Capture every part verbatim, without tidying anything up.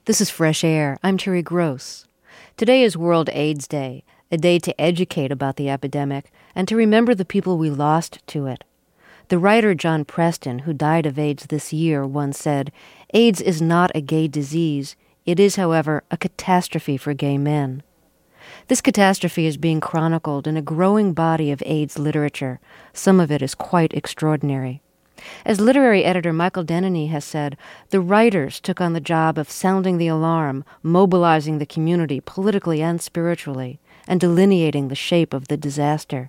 This is Fresh Air. I'm Terry Gross. Today is World AIDS Day, a day to educate about the epidemic and to remember the people we lost to it. The writer John Preston, who died of AIDS this year, once said, "AIDS is not a gay disease. It is, however, a catastrophe for gay men." This catastrophe is being chronicled in a growing body of AIDS literature. Some of it is quite extraordinary. As literary editor Michael Denneny has said, the writers took on the job of sounding the alarm, mobilizing the community politically and spiritually, and delineating the shape of the disaster.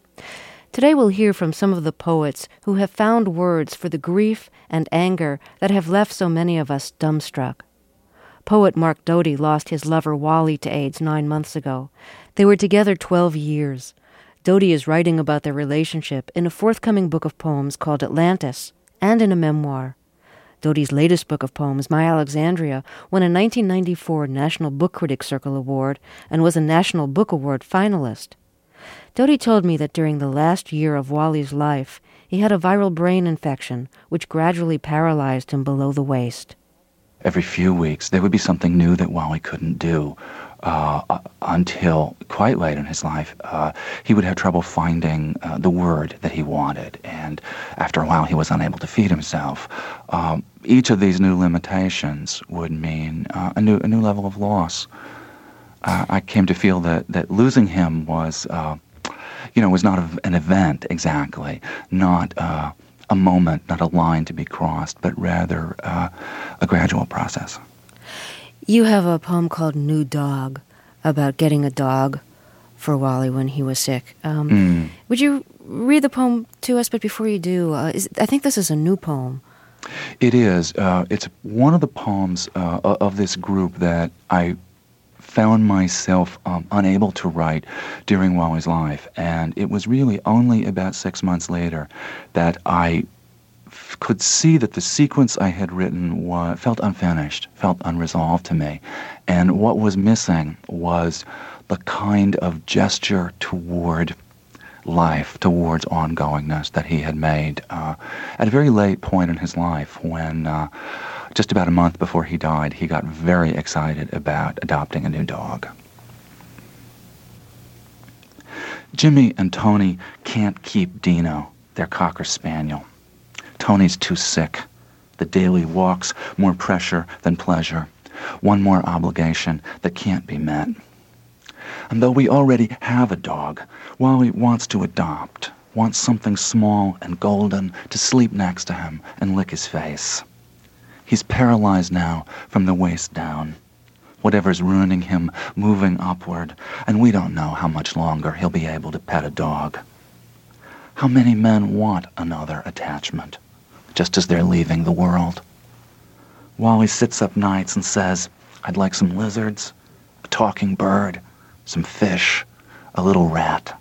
Today we'll hear from some of the poets who have found words for the grief and anger that have left so many of us dumbstruck. Poet Mark Doty lost his lover Wally to AIDS nine months ago. They were together twelve years. Doty is writing about their relationship in a forthcoming book of poems called Atlantis, and in a memoir. Doty's latest book of poems, My Alexandria, won a nineteen ninety-four National Book Critics Circle Award and was a National Book Award finalist. Doty told me that during the last year of Wally's life, he had a viral brain infection, which gradually paralyzed him below the waist. Every few weeks, there would be something new that Wally couldn't do. Uh, uh, until quite late in his life, uh, he would have trouble finding uh, the word that he wanted, and after a while he was unable to feed himself. Um, each of these new limitations would mean uh, a new a new level of loss. Uh, I came to feel that, that losing him was, uh, you know, was not a, an event exactly, not uh, a moment, not a line to be crossed, but rather uh, a gradual process. You have a poem called New Dog, about getting a dog for Wally when he was sick. Um, mm. Would you read the poem to us? But before you do, uh, is, I think this is a new poem. It is. Uh, it's one of the poems uh, of this group that I found myself um, unable to write during Wally's life. And it was really only about six months later that I could see that the sequence I had written was, felt unfinished, felt unresolved to me. And what was missing was the kind of gesture toward life, towards ongoingness that he had made uh, at a very late point in his life when, uh, just about a month before he died, he got very excited about adopting a new dog. Jimmy and Tony can't keep Dino, their Cocker Spaniel. Tony's too sick. The daily walks, more pressure than pleasure. One more obligation that can't be met. And though we already have a dog, Wally wants to adopt, wants something small and golden to sleep next to him and lick his face. He's paralyzed now from the waist down. Whatever's ruining him, moving upward, and we don't know how much longer he'll be able to pet a dog. How many men want another attachment, just as they're leaving the world? Wally sits up nights and says, "I'd like some lizards, a talking bird, some fish, a little rat."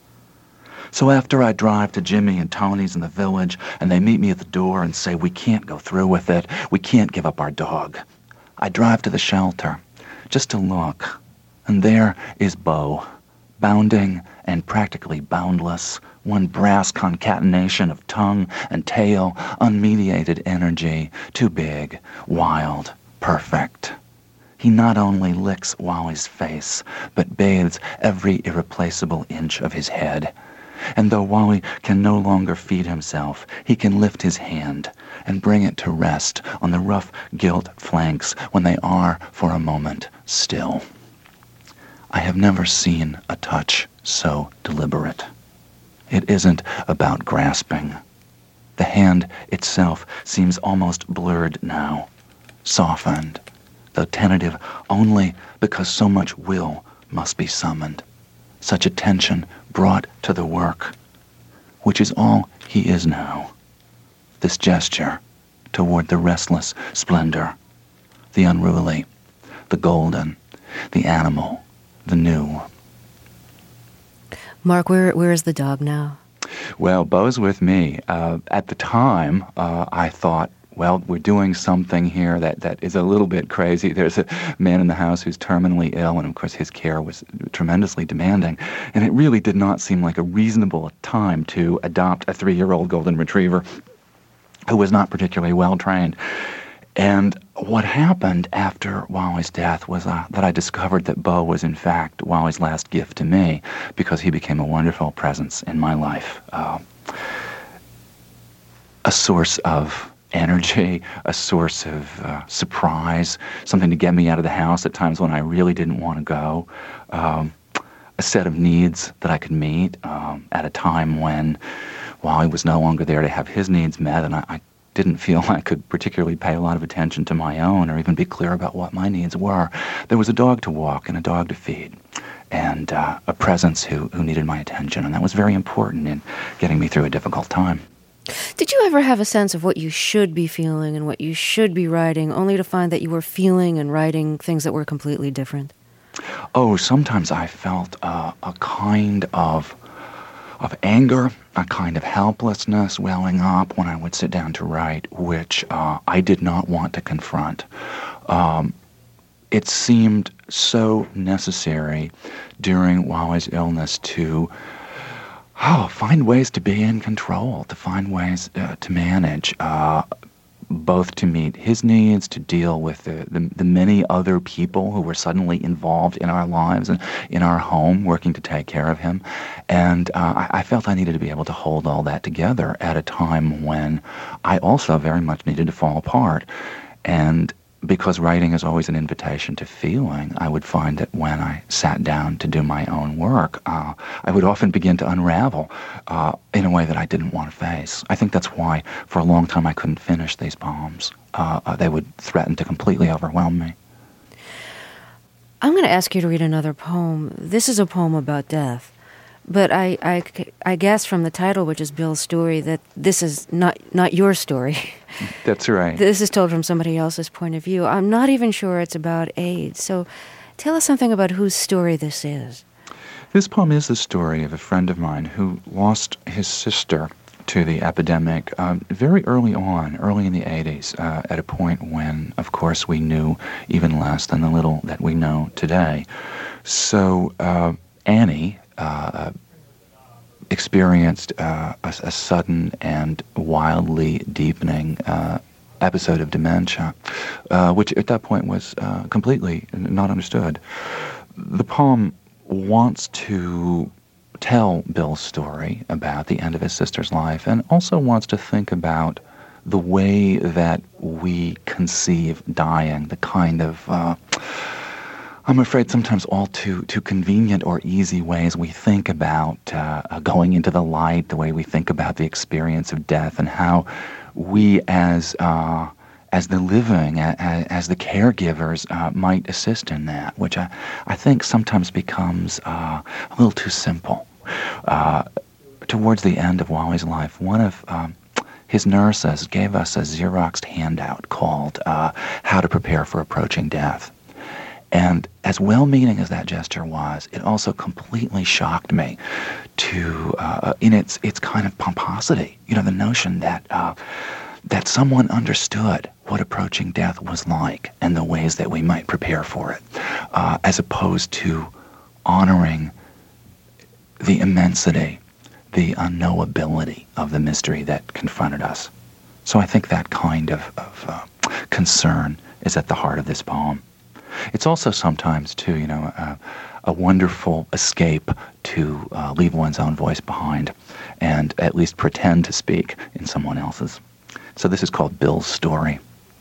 So after I drive to Jimmy and Tony's in the village, and they meet me at the door and say, "We can't go through with it, we can't give up our dog," I drive to the shelter, just to look, and there is Bo, bounding and practically boundless, one brass concatenation of tongue and tail, unmediated energy, too big, wild, perfect. He not only licks Wally's face, but bathes every irreplaceable inch of his head. And though Wally can no longer feed himself, he can lift his hand and bring it to rest on the rough gilt flanks when they are, for a moment, still. I have never seen a touch so deliberate. It isn't about grasping. The hand itself seems almost blurred now, softened, though tentative only because so much will must be summoned, such attention brought to the work, which is all he is now. This gesture toward the restless splendor, the unruly, the golden, the animal, the new. Mark, where where is the dog now? Well, Bo's with me. Uh, at the time, uh, I thought, well, we're doing something here that, that is a little bit crazy. There's a man in the house who's terminally ill, and of course his care was tremendously demanding. And it really did not seem like a reasonable time to adopt a three-year-old golden retriever who was not particularly well trained. And what happened after Wally's death was uh, that I discovered that Bo was, in fact, Wally's last gift to me, because he became a wonderful presence in my life. Uh, a source of energy, a source of uh, surprise, something to get me out of the house at times when I really didn't want to go, um, a set of needs that I could meet um, at a time when Wally was no longer there to have his needs met, and I, I didn't feel I could particularly pay a lot of attention to my own or even be clear about what my needs were. There was a dog to walk and a dog to feed, and uh, a presence who, who needed my attention, and that was very important in getting me through a difficult time. Did you ever have a sense of what you should be feeling and what you should be writing, only to find that you were feeling and writing things that were completely different? Oh, sometimes I felt uh, a kind of of anger, a kind of helplessness welling up when I would sit down to write, which uh, I did not want to confront. Um, it seemed so necessary during Wally's illness to Oh, find ways to be in control, to find ways uh, to manage, uh, both to meet his needs, to deal with the, the, the many other people who were suddenly involved in our lives and in our home, working to take care of him. And uh, I, I felt I needed to be able to hold all that together at a time when I also very much needed to fall apart. And because writing is always an invitation to feeling, I would find that when I sat down to do my own work, uh, I would often begin to unravel uh, in a way that I didn't want to face. I think that's why, for a long time, I couldn't finish these poems. Uh, uh, they would threaten to completely overwhelm me. I'm going to ask you to read another poem. This is a poem about death. But I, I, I guess from the title, which is Bill's story, that this is not, not your story. That's right. This is told from somebody else's point of view. I'm not even sure it's about AIDS. So tell us something about whose story this is. This poem is the story of a friend of mine who lost his sister to the epidemic um, very early on, early in the eighties, uh, at a point when, of course, we knew even less than the little that we know today. So uh, Annie Uh, experienced uh, a, a sudden and wildly deepening uh, episode of dementia, uh, which at that point was uh, completely not understood. The poem wants to tell Bill's story about the end of his sister's life, and also wants to think about the way that we conceive dying, the kind of uh, I'm afraid sometimes all too too convenient or easy ways we think about uh, going into the light, the way we think about the experience of death, and how we as uh, as the living, as, as the caregivers, uh, might assist in that, which I, I think sometimes becomes uh, a little too simple. Uh, towards the end of Wally's life, one of um, his nurses gave us a Xeroxed handout called uh, How to Prepare for Approaching Death. And as well-meaning as that gesture was, it also completely shocked me to, uh, in its its kind of pomposity. You know, the notion that uh, that someone understood what approaching death was like and the ways that we might prepare for it, uh, as opposed to honoring the immensity, the unknowability of the mystery that confronted us. So I think that kind of, of uh, concern is at the heart of this poem. It's also sometimes, too, you know, uh, a wonderful escape to uh, leave one's own voice behind and at least pretend to speak in someone else's. So this is called Bill's Story.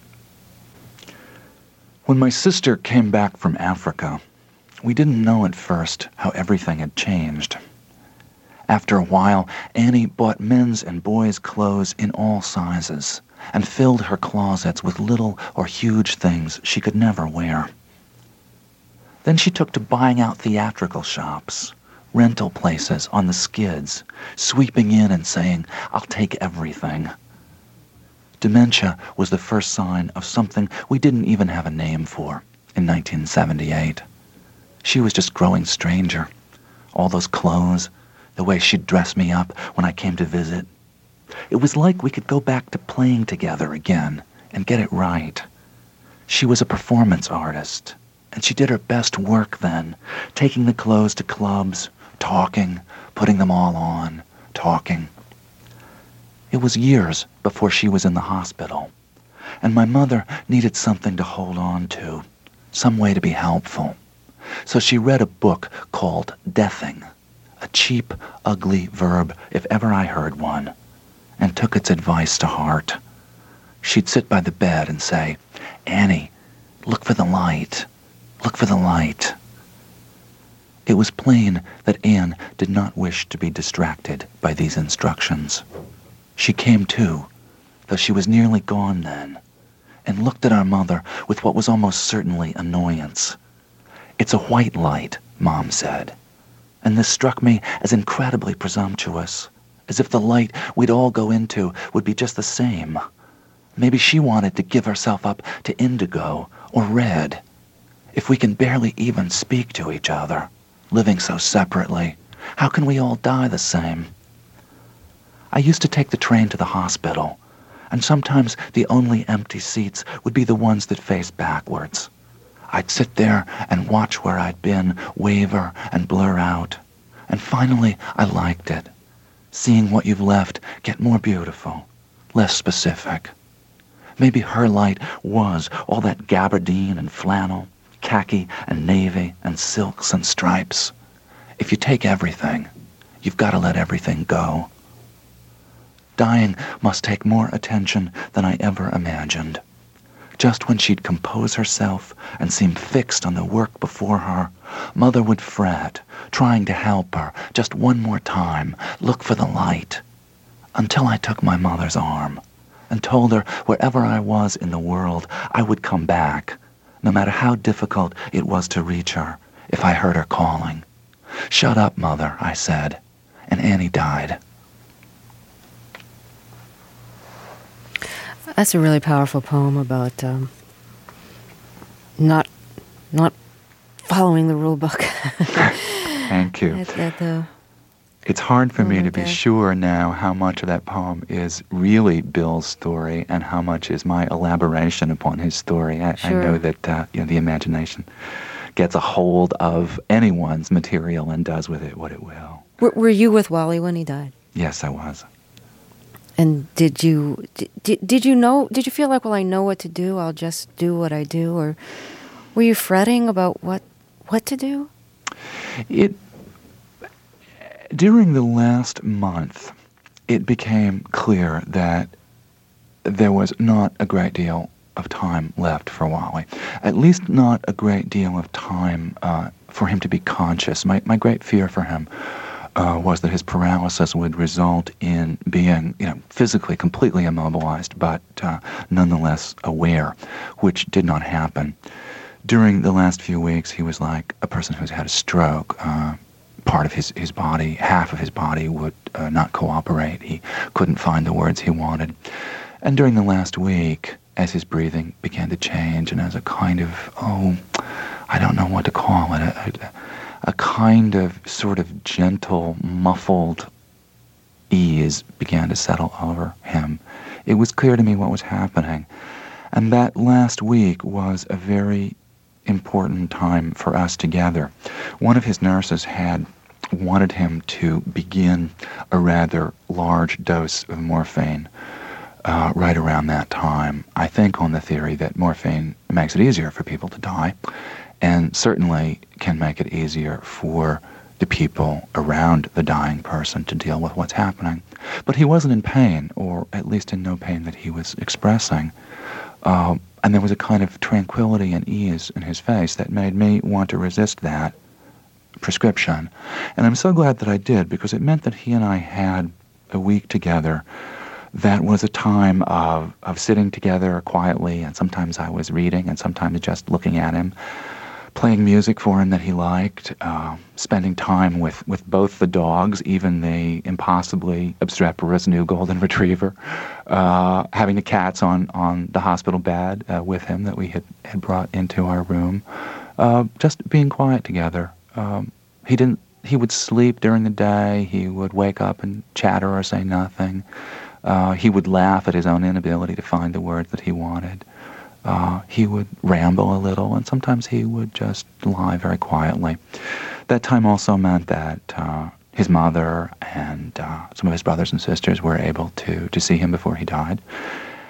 When my sister came back from Africa, we didn't know at first how everything had changed. After a while, Annie bought men's and boys' clothes in all sizes and filled her closets with little or huge things she could never wear. Then she took to buying out theatrical shops, rental places on the skids, sweeping in and saying, "I'll take everything." Dementia was the first sign of something we didn't even have a name for in nineteen seventy-eight. She was just growing stranger. All those clothes, the way she'd dress me up when I came to visit. It was like we could go back to playing together again and get it right. She was a performance artist, and she did her best work then, taking the clothes to clubs, talking, putting them all on, talking. It was years before she was in the hospital, and my mother needed something to hold on to, some way to be helpful. So she read a book called Deathing, a cheap, ugly verb if ever I heard one, and took its advice to heart. She'd sit by the bed and say, "Annie, look for the light. Look for the light." It was plain that Anne did not wish to be distracted by these instructions. She came to, though she was nearly gone then, and looked at our mother with what was almost certainly annoyance. "It's a white light," Mom said, and this struck me as incredibly presumptuous, as if the light we'd all go into would be just the same. Maybe she wanted to give herself up to indigo or red. If we can barely even speak to each other, living so separately, how can we all die the same? I used to take the train to the hospital, and sometimes the only empty seats would be the ones that faced backwards. I'd sit there and watch where I'd been waver and blur out, and finally I liked it, seeing what you've left get more beautiful, less specific. Maybe her light was all that gabardine and flannel, khaki and navy and silks and stripes. If you take everything, you've got to let everything go. Dying must take more attention than I ever imagined. Just when she'd compose herself and seem fixed on the work before her, Mother would fret, trying to help her just one more time, look for the light, until I took my mother's arm and told her wherever I was in the world, I would come back, no matter how difficult it was to reach her, if I heard her calling. "Shut up, Mother," I said, and Annie died. That's a really powerful poem about um, not not following the rule book. Thank you. At, at the It's hard for me to be there. sure now how much of that poem is really Bill's story and how much is my elaboration upon his story. I, Sure. I know that uh, you know, the imagination gets a hold of anyone's material and does with it what it will. Were, were you with Wally when he died? Yes, I was. And did you did, did you know? Did you feel like, well, I know what to do. I'll just do what I do, or were you fretting about what what to do? It during the last month, it became clear that there was not a great deal of time left for Wally. At least not a great deal of time uh, for him to be conscious. My my great fear for him uh, was that his paralysis would result in being, you know, physically completely immobilized, but uh, nonetheless aware, which did not happen. During the last few weeks, he was like a person who's had a stroke. Uh, part of his, his body, half of his body would uh, not cooperate. He couldn't find the words he wanted. And during the last week, as his breathing began to change and as a kind of, oh, I don't know what to call it, a, a kind of sort of gentle, muffled ease began to settle over him, it was clear to me what was happening. And that last week was a very important time for us together. One of his nurses had wanted him to begin a rather large dose of morphine uh, right around that time. I think on the theory that morphine makes it easier for people to die, and certainly can make it easier for the people around the dying person to deal with what's happening. But he wasn't in pain, or at least in no pain that he was expressing. Uh, and there was a kind of tranquility and ease in his face that made me want to resist that prescription. And I'm so glad that I did, because it meant that he and I had a week together that was a time of, of sitting together quietly, and sometimes I was reading, and sometimes just looking at him, playing music for him that he liked, uh, spending time with, with both the dogs, even the impossibly obstreperous new golden retriever, uh, having the cats on, on the hospital bed uh, with him that we had, had brought into our room, uh, just being quiet together. Um, he didn't. He would sleep during the day. He would wake up and chatter or say nothing. Uh, he would laugh at his own inability to find the words that he wanted. Uh, he would ramble a little, and sometimes he would just lie very quietly. That time also meant that uh, his mother and uh, some of his brothers and sisters were able to, to see him before he died.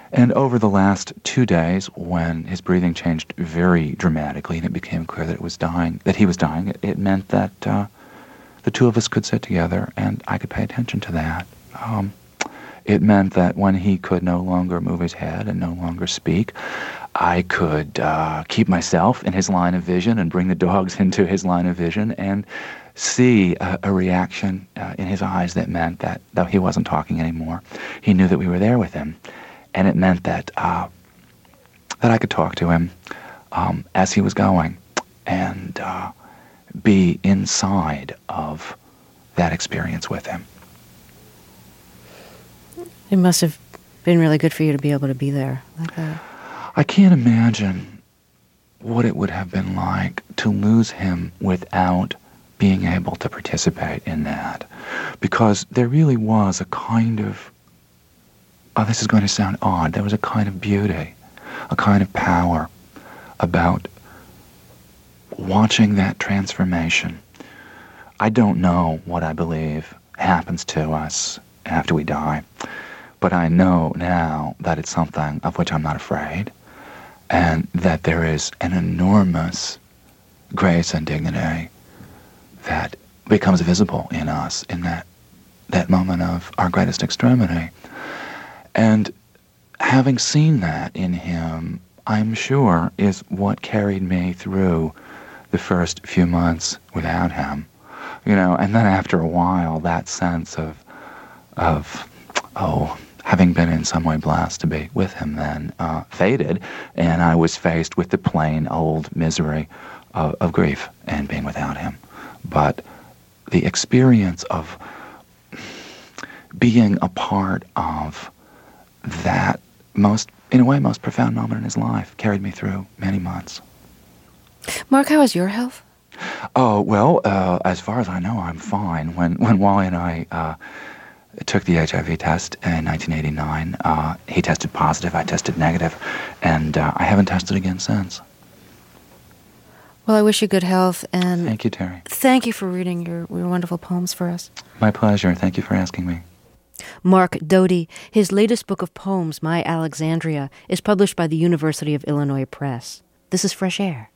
And over the last two days, when his breathing changed very dramatically and it became clear that it was dying, that he was dying, it, it meant that uh, the two of us could sit together and I could pay attention to that. Um, it meant that when he could no longer move his head and no longer speak, I could uh, keep myself in his line of vision and bring the dogs into his line of vision and see a, a reaction uh, in his eyes that meant that, though he wasn't talking anymore, he knew that we were there with him. And it meant that uh, that I could talk to him um, as he was going and uh, be inside of that experience with him. It must have been really good for you to be able to be there like that. I can't imagine what it would have been like to lose him without being able to participate in that. Because there really was a kind of, oh, this is going to sound odd, there was a kind of beauty, a kind of power about watching that transformation. I don't know what I believe happens to us after we die, but I know now that it's something of which I'm not afraid, and that there is an enormous grace and dignity that becomes visible in us in that, that moment of our greatest extremity. And having seen that in him, I'm sure, is what carried me through the first few months without him. You know, and then after a while, that sense of, of, oh, having been in some way blessed to be with him then uh, faded, and I was faced with the plain old misery of, of grief and being without him. But the experience of being a part of that most, in a way, most profound moment in his life carried me through many months. Mark, how is your health? Oh, well, uh, as far as I know, I'm fine. When when Wally and I uh, took the H I V test in nineteen eighty-nine, uh, he tested positive, I tested negative, and uh, I haven't tested again since. Well, I wish you good health, and thank you, Terry. Thank you for reading your, your wonderful poems for us. My pleasure. Thank you for asking me. Mark Doty. His latest book of poems, My Alexandria, is published by the University of Illinois Press. This is Fresh Air.